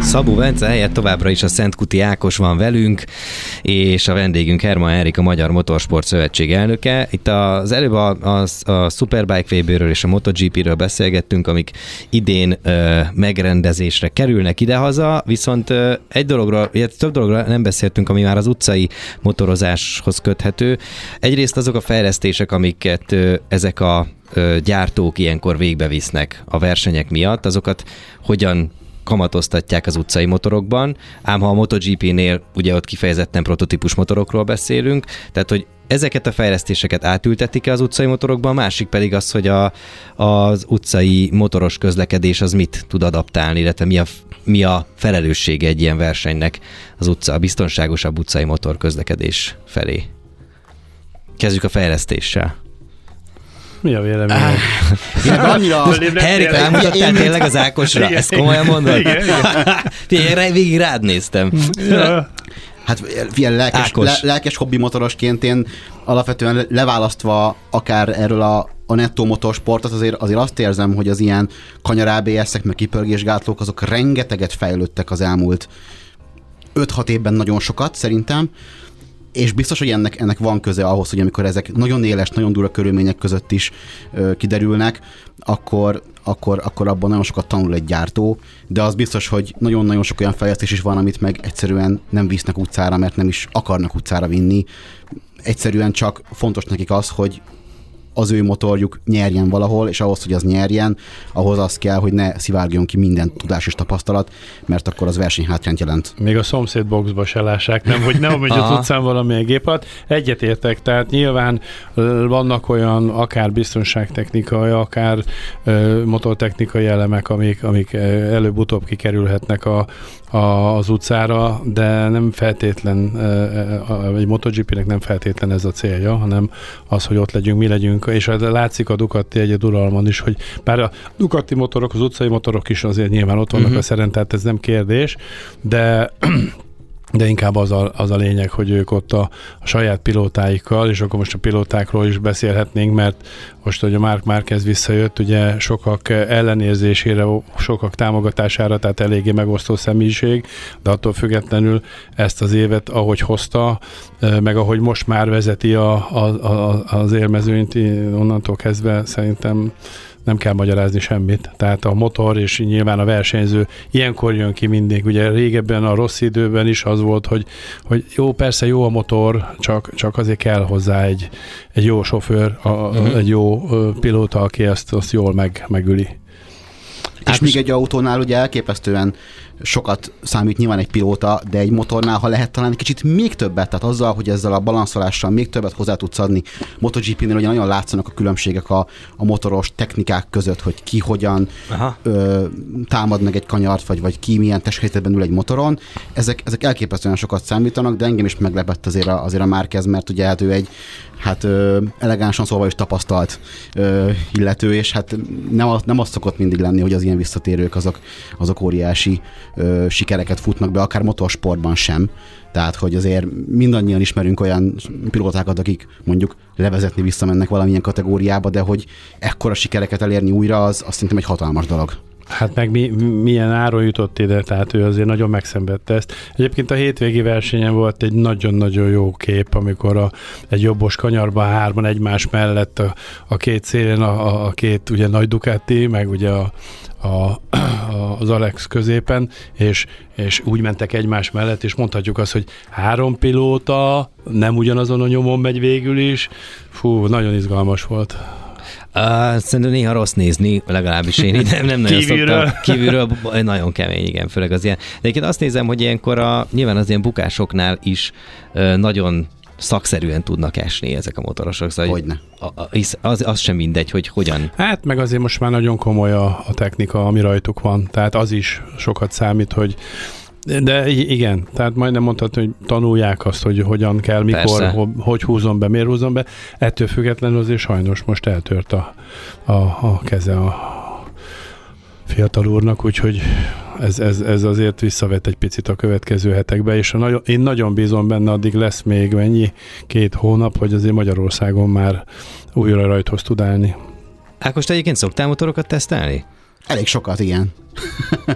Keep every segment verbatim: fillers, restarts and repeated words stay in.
Szabó Bence helyett továbbra is a Szentkuti Ákos van velünk, és a vendégünk Hermann Erik, a Magyar Motorsport Szövetség elnöke. Itt az előbb a, a, a Superbike vé bé-ről és a MotoGP-ről beszélgettünk, amik idén ö, megrendezésre kerülnek idehaza, viszont ö, egy dologról, több dologról nem beszéltünk, ami már az utcai motorozáshoz köthető. Egyrészt azok a fejlesztések, amiket ö, ezek a ö, gyártók ilyenkor végbevisznek a versenyek miatt, azokat hogyan kamatoztatják az utcai motorokban, ám ha a MotoGP-nél ugye ott kifejezetten prototípus motorokról beszélünk, tehát hogy ezeket a fejlesztéseket átültetik-e az utcai motorokban, másik pedig az, hogy a, az utcai motoros közlekedés az mit tud adaptálni, illetve mi a, mi a felelőssége egy ilyen versenynek az utca, a biztonságosabb utcai motor közlekedés felé. Kezdjük a fejlesztéssel. Mi a vélemény? Ah, annyira... Henrik, rámutattál tényleg az Ákosra? Igen, ezt komolyan mondod? Igen, igen. Végig rád néztem. Ja. Hát ilyen lelkes, le, lelkes hobbi motorosként én alapvetően leválasztva akár erről a, a nettó motorsportot, azért, azért azt érzem, hogy az ilyen kanyar á bé es-ek, meg kipörgésgátlók, azok rengeteget fejlődtek az elmúlt öt-hat évben, nagyon sokat szerintem, és biztos, hogy ennek, ennek van köze ahhoz, hogy amikor ezek nagyon éles, nagyon durva körülmények között is ö, kiderülnek, akkor, akkor, akkor abban nagyon sokat tanul egy gyártó, de az biztos, hogy nagyon-nagyon sok olyan fejlesztés is van, amit meg egyszerűen nem visznek utcára, mert nem is akarnak utcára vinni. Egyszerűen csak fontos nekik az, hogy az ő motorjuk nyerjen valahol, és ahhoz, hogy az nyerjen, ahhoz az kell, hogy ne szivárgjon ki minden tudás és tapasztalat, mert akkor az versenyhátrányt jelent. Még a szomszéd boxba se lássák, nem, hogy nem megy az utcán valamilyen gépad. Egyetértek, tehát nyilván vannak olyan akár biztonságtechnikai, akár uh, motortechnikai elemek, amik, amik előbb-utóbb kikerülhetnek a, a, az utcára, de nem feltétlen, uh, egy MotoGP-nek nem feltétlen ez a célja, hanem az, hogy ott legyünk, mi legyünk, és látszik a Ducati egyed uralmon is, hogy bár a Ducati motorok, az utcai motorok is azért nyilván ott vannak uh-huh. a szeren, tehát ez nem kérdés, de de inkább az a, az a lényeg, hogy ők ott a, a saját pilótáikkal, és akkor most a pilótákról is beszélhetnénk, mert most, hogy a Marc Márquez visszajött, ugye sokak ellenérzésére, sokak támogatására, tehát eléggé megosztó személyiség, de attól függetlenül ezt az évet, ahogy hozta, meg ahogy most már vezeti a, a, a, az élmezőnyt, onnantól kezdve szerintem nem kell magyarázni semmit. Tehát a motor és nyilván a versenyző ilyenkor jön ki mindig. Ugye régebben a rossz időben is az volt, hogy, hogy jó, persze jó a motor, csak, csak azért kell hozzá egy, egy jó sofőr, a, uh-huh. egy jó pilóta, aki ezt azt jól meg, megüli. És hát még egy autónál ugye elképesztően sokat számít nyilván egy pilóta, de egy motornál, ha lehet talán egy kicsit még többet, tehát azzal, hogy ezzel a balanszolással még többet hozzá tudsz adni. MotoGP-nél ugye nagyon látszanak a különbségek a, a motoros technikák között, hogy ki hogyan ö, támad meg egy kanyart, vagy, vagy ki milyen testhelyzetben ül egy motoron. Ezek, ezek elképesztően sokat számítanak, de engem is meglepett azért a, azért a Márquez, mert ugye hát ő egy hát ö, elegánsan szóval is tapasztalt ö, illető, és hát nem, nem az szokott mindig lenni, hogy az ilyen visszatérők azok, azok óriási ö, sikereket futnak be, akár motorsportban sem. Tehát, hogy azért mindannyian ismerünk olyan pilótákat, akik mondjuk levezetni visszamennek valamilyen kategóriába, de hogy ekkora sikereket elérni újra, az azt szerintem egy hatalmas dolog. Hát meg mi, milyen áron jutott ide, tehát ő azért nagyon megszenvedte ezt. Egyébként a hétvégi versenyen volt egy nagyon-nagyon jó kép, amikor a, egy jobbos kanyarban hárman egymás mellett a, a két szélén a, a két ugye nagy Ducati, meg ugye a, a, az Alex középen, és, és úgy mentek egymás mellett, és mondhatjuk azt, hogy három pilóta nem ugyanazon a nyomon megy végül is. Fú, nagyon izgalmas volt. Uh, szerintem néha rossz nézni, legalábbis én nem, nem nagyon Kívülről. szoktam. Kívülről nagyon kemény, igen, főleg az ilyen. De egyébként azt nézem, hogy ilyenkor a, nyilván az ilyen bukásoknál is uh, nagyon szakszerűen tudnak esni ezek a motorosok. Szóval, Hogyne. Az, az sem mindegy, hogy hogyan. Hát meg azért most már nagyon komoly a, a technika, ami rajtuk van. Tehát az is sokat számít, hogy de igen, tehát majdnem mondhatni, hogy tanulják azt, hogy hogyan kell, mikor, ho, hogy húzom be, miért húzom be. Ettől függetlenül azért sajnos most eltört a, a, a keze a fiatal úrnak, úgyhogy ez, ez, ez azért visszavet egy picit a következő hetekbe, és a nagyon, én nagyon bízom benne, addig lesz még mennyi, két hónap, hogy azért Magyarországon már újra rajthoz tud állni. Ákos, te egyébként szoktál motorokat tesztelni? Elég sokat, igen.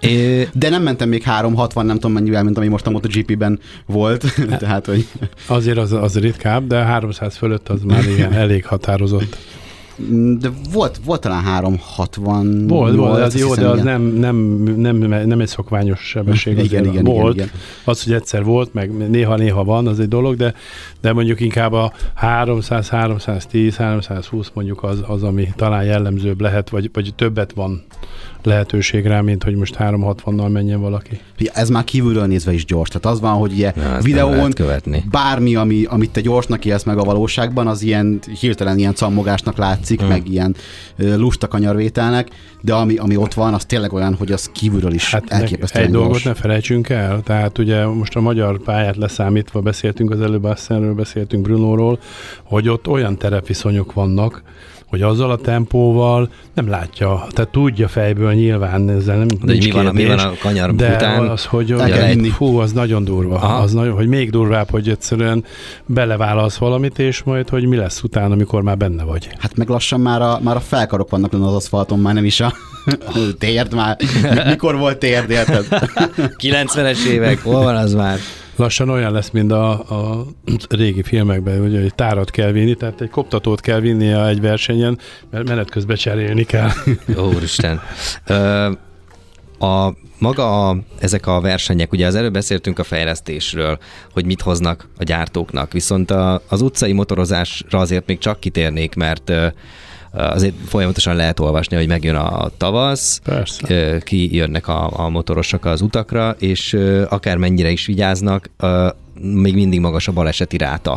É... De nem mentem még háromszázhatvan, nem tudom mennyivel, mint ami most a MotoGP-ben volt. Tehát, hogy... Azért az, az ritkább, de háromszáz fölött az már ilyen elég határozott. De volt, volt talán háromszázhatvan. Volt, volt, az jó, de az nem, nem, nem, nem egy szokványos sebesség. Igen, igen, volt. Igen, igen. Az, hogy egyszer volt, meg néha-néha van, az egy dolog, de, de mondjuk inkább a háromszáz, háromszáztíz, háromszázhúsz mondjuk az, az, ami talán jellemzőbb lehet, vagy, vagy többet van lehetőség rá, mint hogy most háromszázhatvannal menjen valaki. Ez már kívülről nézve is gyors. Tehát az van, hogy ugye ja, videón bármi, ami, amit te gyorsnak élsz meg a valóságban, az ilyen hirtelen ilyen cammogásnak látszik, hmm. meg ilyen lusta kanyarvételnek, de ami, ami ott van, az tényleg olyan, hogy az kívülről is hát elképesztően egy gyors. Dolgot ne felejtsünk el, tehát ugye most a magyar pályát leszámítva beszéltünk, az előbb Assenről beszéltünk, Brunóról, hogy ott olyan terepviszonyok vannak, hogy azzal a tempóval nem látja, tehát tudja fejből nyilván, ezzel nem de mi van, mi van a kanyar de után? Az, hogy fú, az nagyon durva. Az nagyon, hogy még durvább, hogy egyszerűen beleválasz valamit, és majd, hogy mi lesz utána, amikor már benne vagy. Hát meg lassan már a, már a felkarok vannak az aszfalton, már nem is a térd már. Mikor volt térd, érted? kilencvenes évek, hol van az már? Lassan olyan lesz, mint a, a régi filmekben, hogy egy tárat kell vinni, tehát egy koptatót kell vinnie egy versenyen, mert menet közben cserélni kell. Úristen. Ö, a maga a, ezek a versenyek, ugye az előbb beszéltünk a fejlesztésről, hogy mit hoznak a gyártóknak, viszont a, az utcai motorozásra azért még csak kitérnék, mert azért folyamatosan lehet olvasni, hogy megjön a tavasz, persze. Kijönnek a, a motorosok az utakra, és akár mennyire is vigyáznak, még mindig magas a baleseti ráta.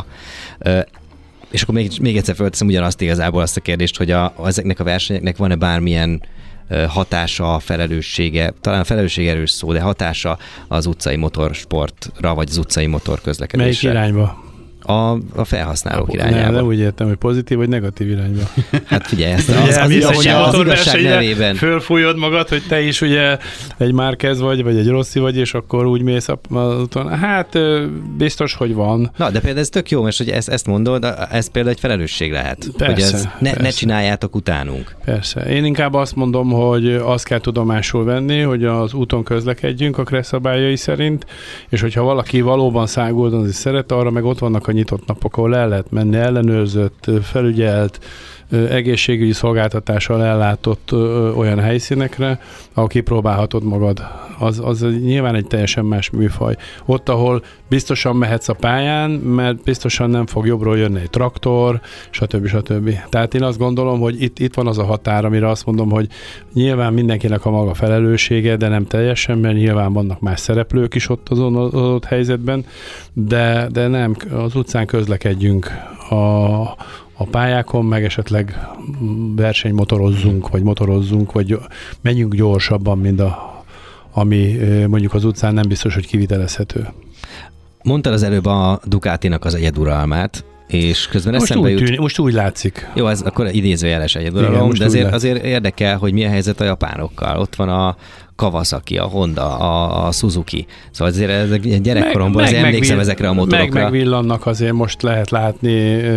És akkor még, még egyszer fölteszem ugyanazt igazából azt a kérdést, hogy a, ezeknek a versenyeknek van-e bármilyen hatása, felelőssége, talán a felelősség erős szó, de hatása az utcai motorsportra, vagy az utcai motorközlekedésre? Melyik irányba? A, a felhasználók irányába. Nem, nem úgy értem, hogy pozitív vagy negatív irányba. Hát figyelj, ezt az, az, az, igazság, az igazság nevében. Fölfújod magad, hogy te is ugye egy Márquez vagy, vagy egy Rossi vagy, és akkor úgy mész azután. Hát biztos, hogy van. Na, de például ez tök jó, mert hogy ezt, ezt mondod, ez például egy felelősség lehet. Persze, hogy ez ne, persze. ne csináljátok utánunk. Persze. Én inkább azt mondom, hogy azt kell tudomásul venni, hogy az úton közlekedjünk a kressz szabályai szerint, és hogyha valaki valóban száguldozni szeret, arra meg ott vannak a nyitott napok, ahol el lehet menni, ellenőrzött, felügyelt, egészségügyi szolgáltatással ellátott olyan helyszínekre, ahol kipróbálhatod magad. Az, az nyilván egy teljesen más műfaj. Ott, ahol biztosan mehetsz a pályán, mert biztosan nem fog jobbról jönni egy traktor, stb. stb. Tehát én azt gondolom, hogy itt, itt van az a határ, amire azt mondom, hogy nyilván mindenkinek a maga felelőssége, de nem teljesen, mert nyilván vannak más szereplők is ott azon az adott helyzetben, de, de nem, az utcán közlekedjünk a a pályákon, meg esetleg versenymotorozzunk, vagy motorozzunk, vagy menjünk gyorsabban, mint a, ami mondjuk az utcán nem biztos, hogy kivitelezhető. Mondtad az előbb a Ducatinak az egyeduralmát, és közben most eszembe úgy jut... Tűnik, most úgy látszik. Jó, ez akkor idézőjeles egyeduralom, de azért, azért érdekel, hogy mi a helyzet a japánokkal. Ott van a Kawasaki, a Honda, a, a Suzuki. Szóval azért ezek gyerekkoromban azért emlékszem megvill- ezekre a motorokra. Meg megvillannak, azért most lehet látni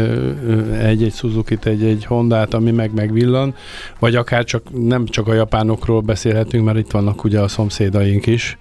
egy-egy Suzukit, egy-egy Hondát, ami meg megvillan, vagy akár csak nem csak a japánokról beszélhetünk, mert itt vannak ugye a szomszédaink is.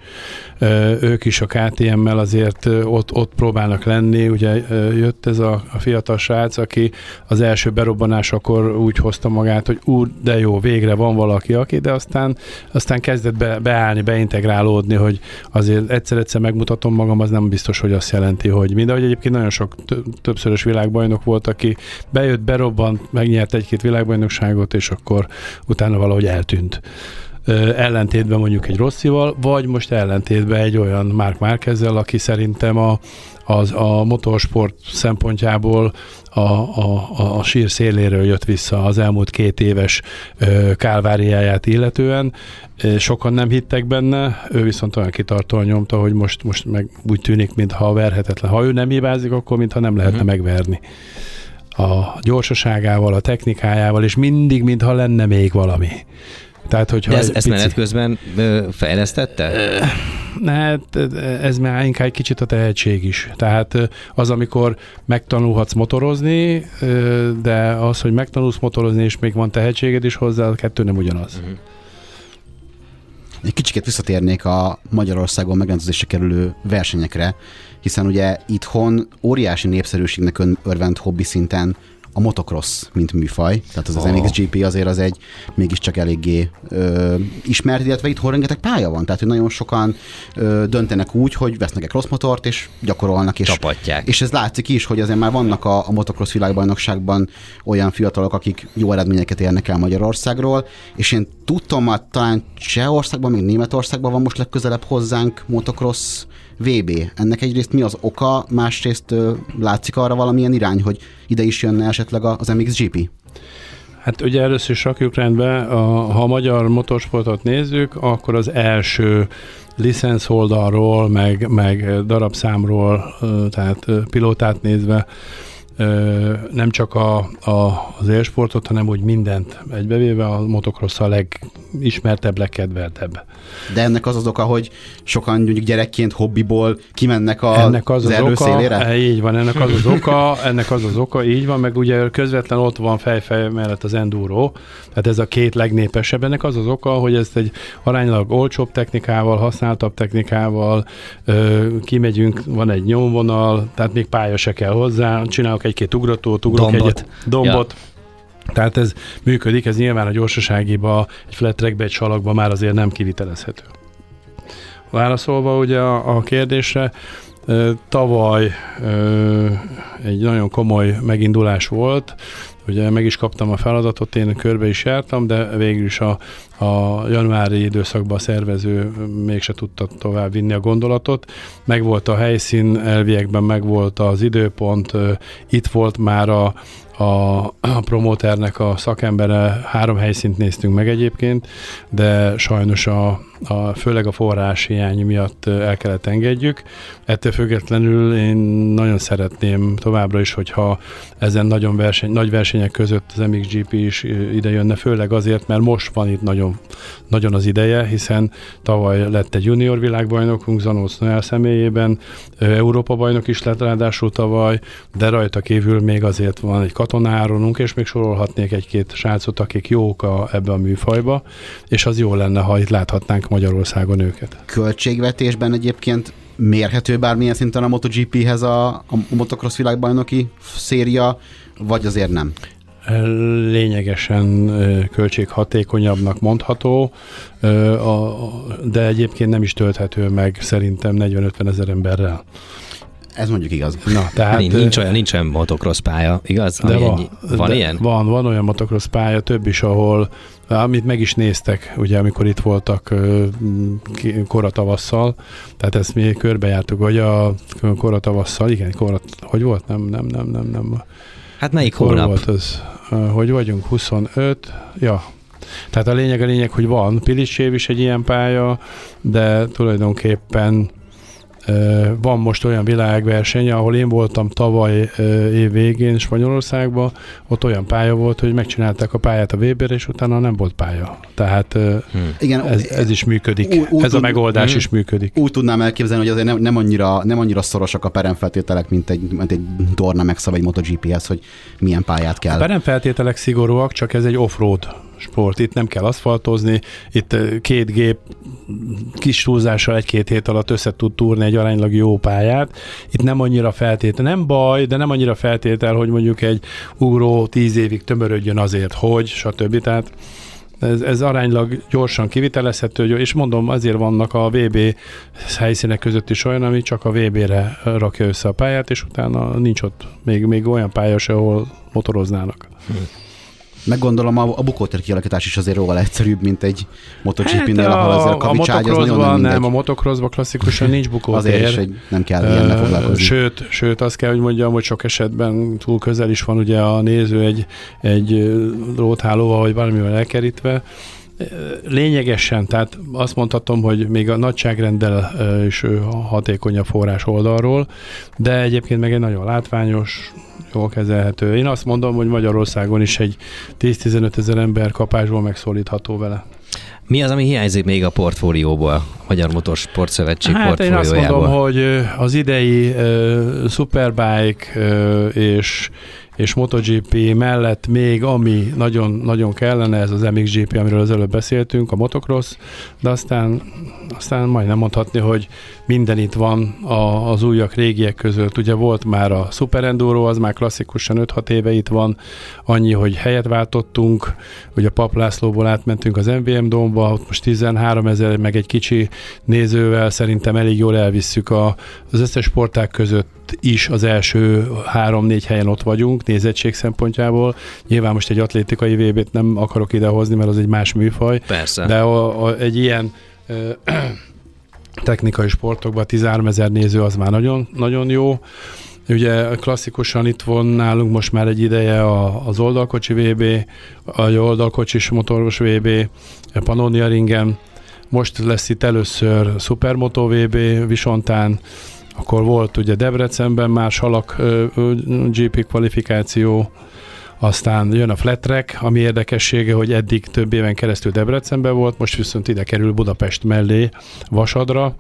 Ők is a ká té em-mel azért ott, ott próbálnak lenni. Ugye jött ez a, a fiatal srác, aki az első berobbanásakor úgy hozta magát, hogy úr, de jó, végre van valaki, aki, de aztán, aztán kezdett be, beállni, beintegrálódni, hogy azért egyszer-egyszer megmutatom magam, az nem biztos, hogy azt jelenti, hogy mindegy. Egyébként nagyon sok többszörös világbajnok volt, aki bejött, berobbant, megnyert egy-két világbajnokságot, és akkor utána valahogy eltűnt. Ellentétben mondjuk egy Rossival, vagy most ellentétben egy olyan Marc Márquezzel, aki szerintem a, az, a motorsport szempontjából a, a, a sír széléről jött vissza az elmúlt két éves kálváriáját illetően. Sokan nem hittek benne, ő viszont olyan kitartóan nyomta, hogy most, most meg úgy tűnik, mintha verhetetlen. Ha ő nem hibázik, akkor mintha nem lehetne uh-huh. megverni. A gyorsaságával, a technikájával, és mindig, mintha lenne még valami. Tehát, hogyha ez, ezt menet közben fejlesztette? Hát ez már inkább egy kicsit a tehetség is. Tehát az, amikor megtanulhatsz motorozni, de az, hogy megtanulsz motorozni, és még van tehetséged is hozzá, a kettő nem ugyanaz. Uh-huh. Egy kicsit visszatérnék a Magyarországon megrendezésre kerülő versenyekre, hiszen ugye itthon óriási népszerűségnek örvend hobbi szinten a motocross, mint műfaj, tehát az, az oh. em iksz gé pé azért az egy mégiscsak eléggé ö, ismert, illetve itthon rengeteg pálya van, tehát hogy nagyon sokan ö, döntenek úgy, hogy vesznek egy crossmotort, és gyakorolnak, és, Csapatják. és ez látszik is, hogy azért már vannak a, a motocross világbajnokságban olyan fiatalok, akik jó eredményeket érnek el Magyarországról, és én tudtam, hogy talán Csehországban, még Németországban van most legközelebb hozzánk motocross vé bé. Ennek egyrészt mi az oka, másrészt ö, látszik arra valamilyen irány, hogy ide is jönne esetleg az em iksz gé pé? Hát ugye először is rakjuk rendbe, a, ha a magyar motorsportot nézzük, akkor az első licensz oldalról, meg, meg darabszámról, tehát pilótát nézve, nem csak a, a, az élsportot, hanem úgy mindent egybevéve, a motocross a legismertebb, legkedveltebb. De ennek az az oka, hogy sokan mondjuk gyerekként hobbiból kimennek a, ennek az, az, az erőszélére? Oka, így van, ennek az az oka, ennek az az oka, így van, meg ugye közvetlen ott van fejfej mellett az enduro, tehát ez a két legnépesebb. Ennek az az oka, hogy ezt egy aránylag olcsóbb technikával, használtabb technikával ö, kimegyünk, van egy nyomvonal, tehát még pálya se kell hozzá, csinálok egy-két ugratót, ugrok dombot. egyet, dombot. Ja. Tehát ez működik, ez nyilván a gyorsaságiba, egy flat trackbe, egy salakba már azért nem kivitelezhető. Válaszolva ugye a, a kérdésre, tavaly egy nagyon komoly megindulás volt, ugye meg is kaptam a feladatot, én körbe is jártam, de végül is a, a januári időszakban a szervező mégse tudta tovább vinni a gondolatot. Megvolt a helyszín, elviekben megvolt az időpont, itt volt már a A, a promóternek a szakembere, három helyszínt néztünk meg egyébként, de sajnos a, a, főleg a forrás hiány miatt el kellett engedjük. Ettől függetlenül én nagyon szeretném továbbra is, hogyha ezen nagyon verseny, nagy versenyek között az em iksz gé pé is ide jönne, főleg azért, mert most van itt nagyon, nagyon az ideje, hiszen tavaly lett egy junior világbajnokunk, Zanolc Noel személyében, Európa bajnok is lett ráadásul tavaly, de rajta kívül még azért van egy katonáronunk, és még sorolhatnék egy-két srácot, akik jók a, ebbe a műfajba, és az jó lenne, ha itt láthatnánk Magyarországon őket. Költségvetésben egyébként mérhető bármilyen szinten a MotoGP-hez a, a motocross világbajnoki széria, vagy azért nem? Lényegesen költséghatékonyabbnak mondható, de egyébként nem is tölthető meg szerintem negyven-ötven ezer emberrel. Ez mondjuk igaz. Na, tehát, nincs, nincs olyan, nincs olyan motocross pálya, igaz? De van, ennyi, van de ilyen? Van, van olyan motocross pálya, több is, ahol, amit meg is néztek, ugye, amikor itt voltak koratavasszal, tehát ezt mi körbejártuk, vagy a koratavasszal, igen, korat, hogy volt? Nem, nem, nem, nem, nem. Hát melyik Hol hónap? volt az? Hogy vagyunk? huszonöt? Ja. Tehát a lényeg a lényeg, hogy van Pilicsév is egy ilyen pálya, de tulajdonképpen van most olyan világverseny, ahol én voltam tavaly év végén Spanyolországban, ott olyan pálya volt, hogy megcsinálták a pályát a Weber, és utána nem volt pálya. Tehát hmm. Igen, ez, ez is működik. Ú, ú, ez a megoldás hmm. is működik. Úgy tudnám elképzelni, hogy azért nem, nem, annyira, nem annyira szorosak a peremfeltételek, mint egy, mint egy Dorna megszab egy MotoGP-hez, hogy milyen pályát kell. A peremfeltételek szigorúak, csak ez egy off-road sport. Itt nem kell aszfaltozni, itt két gép kis túlzással egy-két hét alatt össze tud túrni egy aránylag jó pályát. Itt nem annyira feltétel, nem baj, de nem annyira feltétel, hogy mondjuk egy ugró tíz évig tömörödjön azért, hogy, stb. Tehát ez, ez aránylag gyorsan kivitelezhető, és mondom, azért vannak a vé bé helyszínek között is olyan, ami csak a vé bére rakja össze a pályát, és utána nincs ott még, még olyan pálya se, ahol motoroznának. Hm. Meggondolom, a, a bukótér kialakítás is azért róla egyszerűbb, mint egy MotoGP-nél, hát ahol azért a kavicságy az nagyon nem mindegy. Nem, a motocrossban klasszikusan nincs bukótér. Azért is, hogy nem kell ilyennel foglalkozni. Sőt, sőt, azt kell, hogy mondjam, hogy sok esetben túl közel is van ugye a néző egy, egy dróthálóval, vagy valamivel elkerítve. Lényegesen, tehát azt mondhatom, hogy még a nagyságrenddel is hatékonyabb forrás oldalról, de egyébként meg egy nagyon látványos, jól kezelhető. Én azt mondom, hogy Magyarországon is egy tíz-tizenöt ezer ember kapásból megszólítható vele. Mi az, ami hiányzik még a portfólióból, a Magyar Motorsport Szövetség hát portfóliójából? Én azt mondom, hogy az idei uh, Superbike uh, és és MotoGP mellett még ami nagyon, nagyon kellene, ez az em iksz gé pé, amiről az előbb beszéltünk, a motocross, de aztán, aztán majdnem mondhatni, hogy minden itt van a, az újak, régiek között. Ugye volt már a Super Enduro, az már klasszikusan öt-hat éve itt van, annyi, hogy helyet váltottunk, ugye Pap Lászlóból átmentünk az em vé em Domba, ott most tizenhárom ezer, meg egy kicsi nézővel szerintem elég jól elvisszük a, az összes sportág között is az első három-négy helyen ott vagyunk nézettség szempontjából. Nyilván most egy atlétikai vé bét nem akarok idehozni, mert az egy más műfaj. Persze. De a, a, egy ilyen ö, technikai sportokban tizenhárom ezer néző az már nagyon, nagyon jó. Ugye klasszikusan itt van nálunk most már egy ideje a, az oldalkocsi vé bé, a oldalkocsis motoros vé bé, a Pannonia Ringen. Most lesz itt először Supermoto vé bé Visontán, akkor volt ugye Debrecenben már salak gé pé kvalifikáció, aztán jön a flat track, ami érdekessége, hogy eddig több éven keresztül Debrecenben volt, most viszont ide kerül Budapest mellé, Vasadra.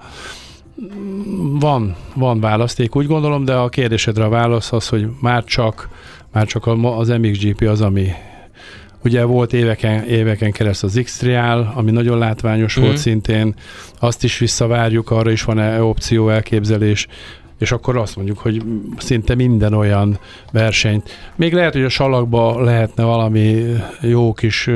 Van, van választék, úgy gondolom, de a kérdésedre a válasz az, hogy már csak, már csak az em iksz gé pé az, ami ugye volt éveken, éveken keresztül az X-Trial, ami nagyon látványos mm. volt szintén, azt is visszavárjuk, arra is van opció, elképzelés, és akkor azt mondjuk, hogy szinte minden olyan versenyt. Még lehet, hogy a salakba lehetne valami jó kis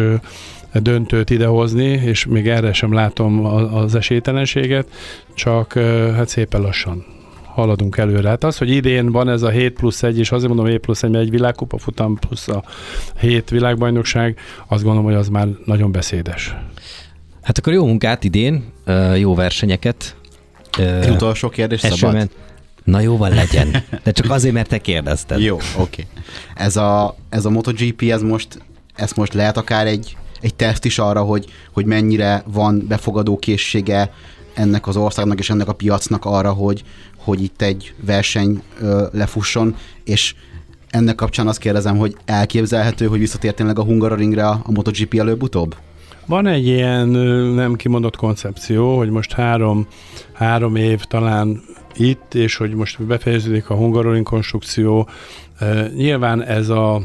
döntőt idehozni, és még erre sem látom az esélytelenséget, csak hát szépen lassan haladunk előre. Hát az, hogy idén van ez a hét plusz egy, és azért mondom hét plusz egy, mert egy világkupa futam plusz a hét világbajnokság, azt gondolom, hogy az már nagyon beszédes. Hát akkor jó munkát idén, jó versenyeket. Egy utolsó kérdés szabad? Na jóval legyen, de csak azért, mert te kérdezted. Jó, oké. Okay. Ez a, ez a MotoGP, ez most, ez most lehet akár egy, egy teszt is arra, hogy, hogy mennyire van befogadó készsége ennek az országnak és ennek a piacnak arra, hogy, hogy itt egy verseny ö, lefusson, és ennek kapcsán azt kérdezem, hogy elképzelhető, hogy visszatér tényleg a Hungaroringre a, a MotoGP előbb-utóbb? Van egy ilyen nem kimondott koncepció, hogy most három, három év talán itt, és hogy most befejeződik a Hungaroring konstrukció. Uh, nyilván ez, a,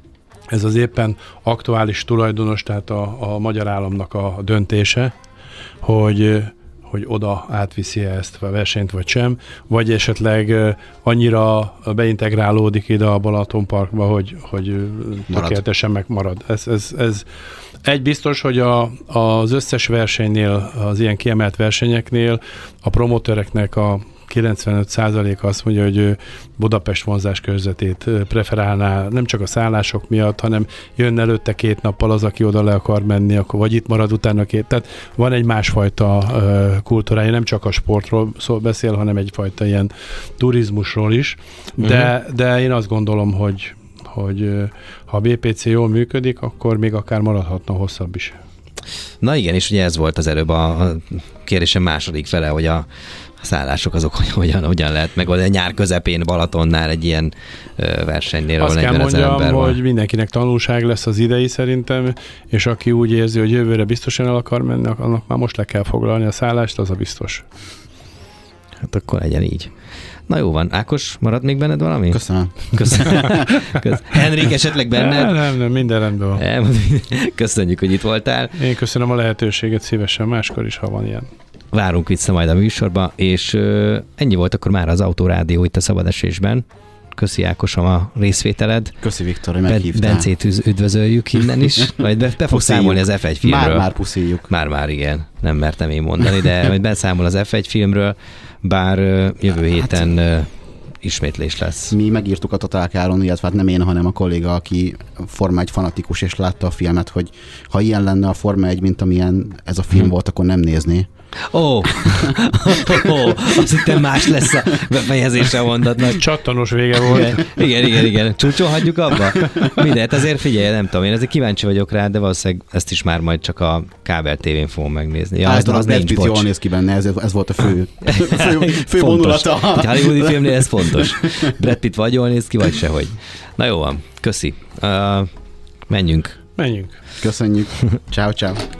ez az éppen aktuális tulajdonos, tehát a, a magyar államnak a döntése, hogy hogy oda átviszi ezt a versenyt, vagy sem, vagy esetleg annyira beintegrálódik ide a Balatonparkba, hogy, hogy tökéletesen megmarad. Ez, ez, ez egy biztos, hogy a, az összes versenynél, az ilyen kiemelt versenyeknél a promotőreknek a kilencvenöt százaléka azt mondja, hogy ő Budapest vonzás körzetét preferálná, nem csak a szállások miatt, hanem jön előtte két nappal az, aki oda le akar menni, akkor vagy itt marad utána két. Tehát van egy másfajta uh, kultúrája, nem csak a sportról szól, beszél, hanem egyfajta ilyen turizmusról is. De, uh-huh. de én azt gondolom, hogy, hogy ha a bé pé cé jól működik, akkor még akár maradhatna hosszabb is. Na igen, és ugye ez volt az előbb a kérdésem második fele, hogy a A szállások azok hogy hogyan, hogyan lehet megoldani. Nyár közepén Balatonnál egy ilyen ö, versenynél, ahol negyvenezer ember van. Azt kell mondjam, hogy mindenkinek tanulság lesz az idei szerintem, és aki úgy érzi, hogy jövőre biztosan el akar menni, annak már most le kell foglalni a szállást, az a biztos. Hát akkor legyen így. Na jó van. Ákos, marad még benned valami? Köszönöm. Köszönöm. Köszönöm. Henrik, esetleg benned? Nem, nem, nem, minden rendben van. Köszönjük, hogy itt voltál. Én köszönöm a lehetőséget szívesen, máskor is, ha van ilyen. Várunk vissza majd a műsorba, és uh, ennyi volt akkor már az Autorádió itt a Szabad Esésben. Köszi Ákosom a részvételed. Köszi Viktor, hogy meghívtál. Bencét üdvözöljük innen is. Majd be, be fog számolni az ef egy filmről. Már-már puszíjuk. Már-már igen. Nem mertem én mondani, de majd beszámol az ef egy filmről, bár uh, jövő héten uh, ismétlés lesz. Mi megírtuk a Total Car-on, illetve hát nem én, hanem a kolléga, aki Forma egy fanatikus, és látta a filmet, hogy ha ilyen lenne a Forma egy, mint amilyen ez a film hmm. volt, akkor nem nézné. Ó, oh. oh, azt hittem más lesz a befejezése a mondatnak. Csattanos vége volt. Igen, igen, igen. igen. Csúcson hagyjuk abba? Mindent, azért figyelj, nem tudom, én azért kíváncsi vagyok rá, de valószínűleg ezt is már majd csak a kábel tévén fogom megnézni. Ja, az, az, az nincs, bocs. Jól néz ki benne, ez, ez volt a fő, fő, fő vonulata. Egy hollywoodi filmnél ez fontos. Brad Pitt vagy jól néz ki, vagy sehogy. Na jó van, köszi. Uh, menjünk. Menjünk. Köszönjük. Ciao, ciao.